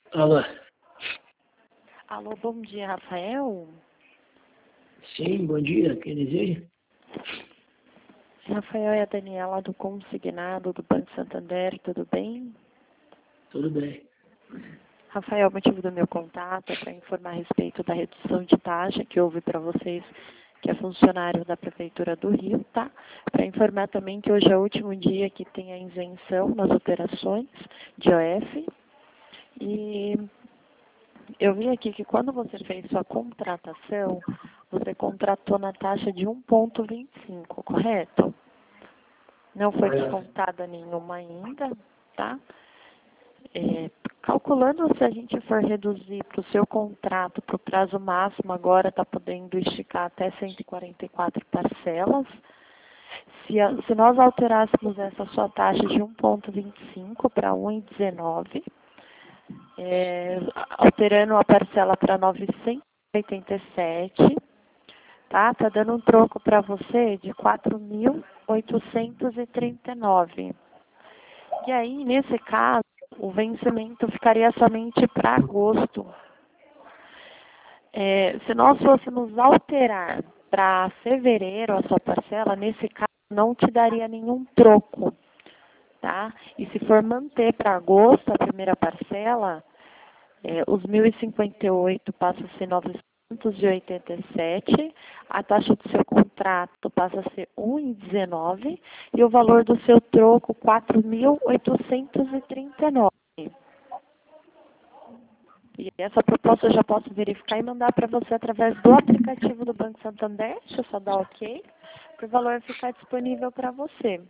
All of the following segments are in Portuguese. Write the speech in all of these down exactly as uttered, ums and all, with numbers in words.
Alô? Alô, bom dia, Rafael. Sim, bom dia. Quem deseja? Rafael, é a Daniela do Consignado do Banco Santander, tudo bem? Tudo bem. Rafael, o motivo do meu contato é para informar a respeito da redução de taxa que houve para vocês, que é funcionário da Prefeitura do Rio, tá? Para informar também que hoje é o último dia que tem a isenção nas operações de O F. E eu vi aqui que quando você fez sua contratação, você contratou na taxa de um vírgula vinte e cinco, correto? Não foi descontada nenhuma ainda, tá? É, calculando se a gente for reduzir para o seu contrato, para o prazo máximo, agora está podendo esticar até cento e quarenta e quatro parcelas. Se, a, se nós alterássemos essa sua taxa de um vírgula vinte e cinco para um vírgula dezenove, é, alterando a parcela para novecentos e oitenta e sete, tá? Tá dando um troco para você de quatro mil oitocentos e trinta e nove. E aí, nesse caso, o vencimento ficaria somente para agosto. É, se nós fôssemos alterar para fevereiro a sua parcela, nesse caso não te daria nenhum troco, tá? E se for manter para agosto a primeira parcela, é, os mil e cinquenta e oito passa a ser novecentos e oitenta e sete, a taxa do seu contrato passa a ser um vírgula dezenove e o valor do seu troco quatro mil oitocentos e trinta e nove. E essa proposta eu já posso verificar e mandar para você através do aplicativo do Banco Santander. Deixa eu só dar ok, para o valor ficar disponível para você.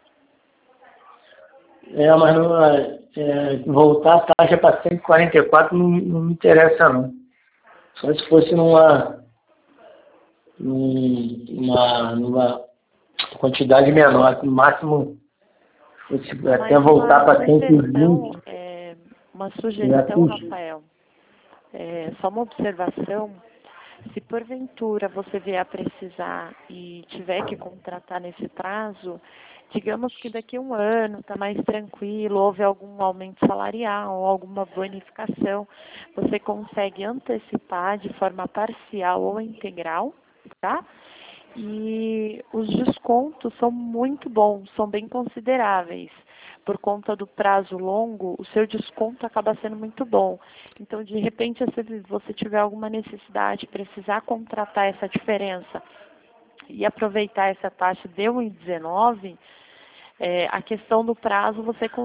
É, mas não, é, voltar a taxa para cento e quarenta e quatro não, não me interessa, não. Só se fosse numa, numa, numa quantidade menor, no máximo, fosse até Mas voltar uma para cento e sugestão, vinte. é, uma E sugestão, assim, Rafael, é, só uma observação. Se porventura você vier a precisar e tiver que contratar nesse prazo, digamos que daqui a um ano está mais tranquilo, houve algum aumento salarial ou alguma bonificação, você consegue antecipar de forma parcial ou integral, tá? E os descontos são muito bons, são bem consideráveis. Por conta do prazo longo, o seu desconto acaba sendo muito bom. Então, de repente, se você tiver alguma necessidade, precisar contratar essa diferença e aproveitar essa taxa de um vírgula dezenove, é, a questão do prazo você